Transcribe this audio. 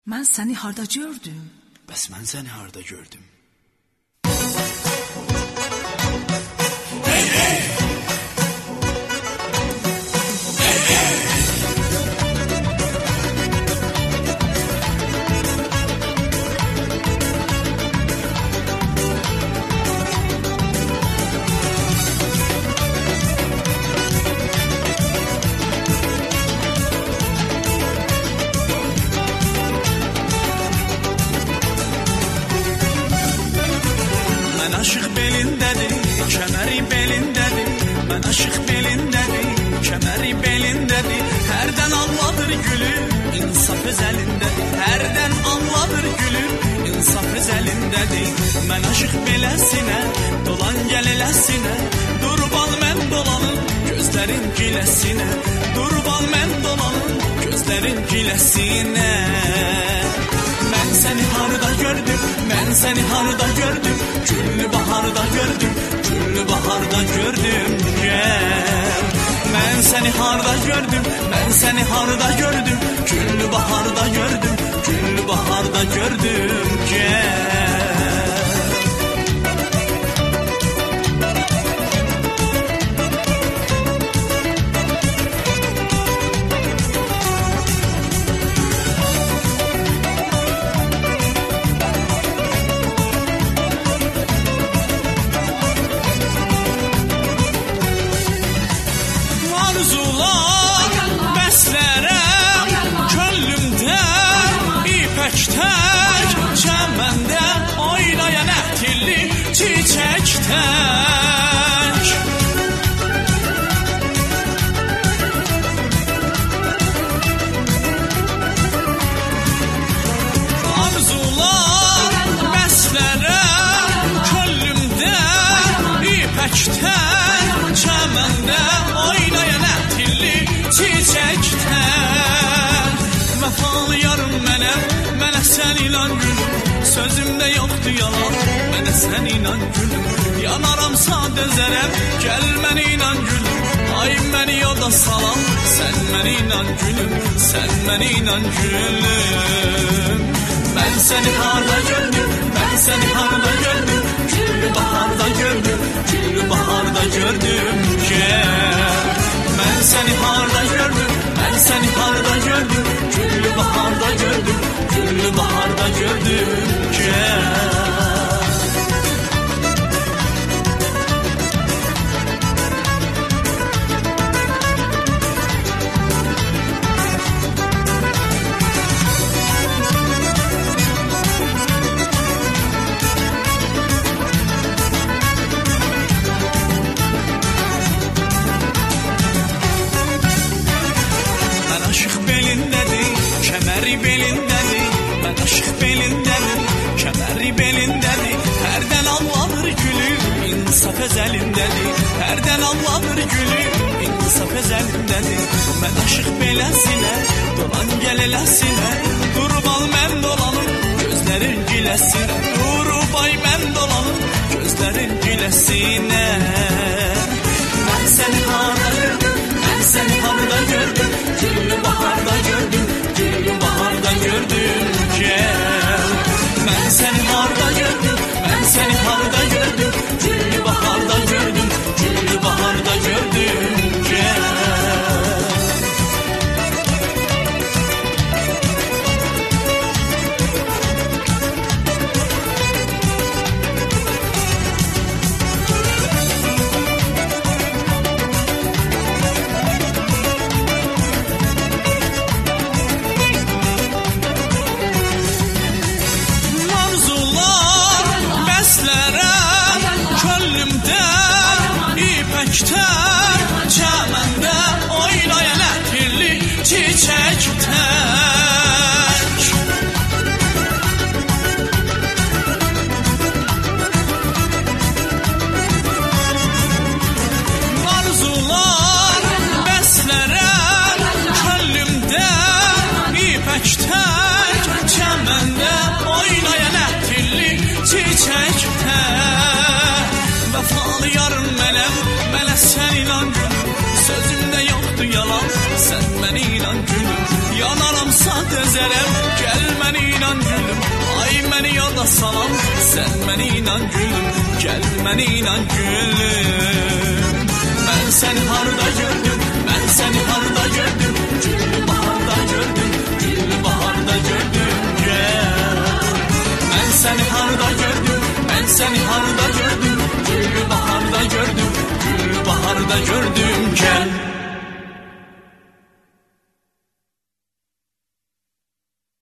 Mən səni harda gördüm? Bəs mən səni harda gördüm? Hey hey! Hey hey! Mən aşıq belindədir, kəməri belindədir. Mən aşıq belindədir, kəməri belindədir. Hərdən anladır gülüm, insaf öz əlindədir. Hərdən anladır gülüm, insaf öz əlindədir. Mən aşıq beləsinə, dolan gəl eləsinə. Durban mən dolanım, gözlərin giləsinə. Durban mən dolanım, gözlərin giləsinə. Mən səni harda gördüm, mən səni harda gördüm. Güllü baharda gördüm, güllü baharda gördüm. Gel. Mən səni harda gördüm, mən səni harda gördüm. Güllü baharda gördüm, güllü baharda gördüm. Gel. Arzular bəslərəm könlümdə ipək tək çəməndə oynayan ətirli çiçək tək. Arzular bəslərəm könlümdə ipək tək çəməndə oynayan ətirli çiçək tək. Vəfalı yarım mənəm, mənə sən inan gülüm. Sözümdə yoxdur yalan, mənə sən inan gülüm. Yanaramsa dözərəm, gəl mənə inan gülüm. Ay məni yoda salam, sən mənə inan gülüm. Sən mənə inan gülüm. Mən səni harda gördüm, mən səni harda gördüm. Güllü baharda gördüm, güllü baharda gördüm. Gel. Mən səni harda gördüm, mən səni harda gördüm. Güllü baharda gördüm, güllü baharda gördüm. Gel. Aşıq belindədir, kəməri belindədir. Mən aşıq belindədir, kəməri belindədir. Hərdən anladır gülüm, insaf öz əlindədir. Hərdən anladır gülüm, insaf öz əlindədir. Mən aşıq beləsinə, dolan gəl eləsinə. Durub al mən dolanım, gözlərin giləsinə. Durub ay mən dolanım, gözlərin giləsinə. Mən səni harda gördüm, mən səni harda gördüm. Güllü baharda gördüm, güllü baharda gördüm. Gel. Mən səni harda gördüm, mən səni harda gördüm. Güllü baharda gördüm, güllü baharda gördüm. Gel. Tək çəməndə oynayan ətirli çiçək tək. Arzular bəslərəm könlümdə ipək tək çəməndə oynayan ətirli çiçək tək. Vəfalı yarım mənəm, mənə sən inan gülüm. Sözümdə yoxdur yalan, sən mənə inan gülüm. Yanaramsa dözərəm, gəl məni inan gülüm. Ay məni yada salam, sən məni inan gülüm. Gəl məni inan gülüm. Mən səni harda gördüm, mən səni harda gördüm. Güllü baharda gördüm, güllü baharda gördüm. Gəl. Mən səni harda gördüm, mən səni harda gördüm. Güllü baharda gördüm, güllü baharda gördüm.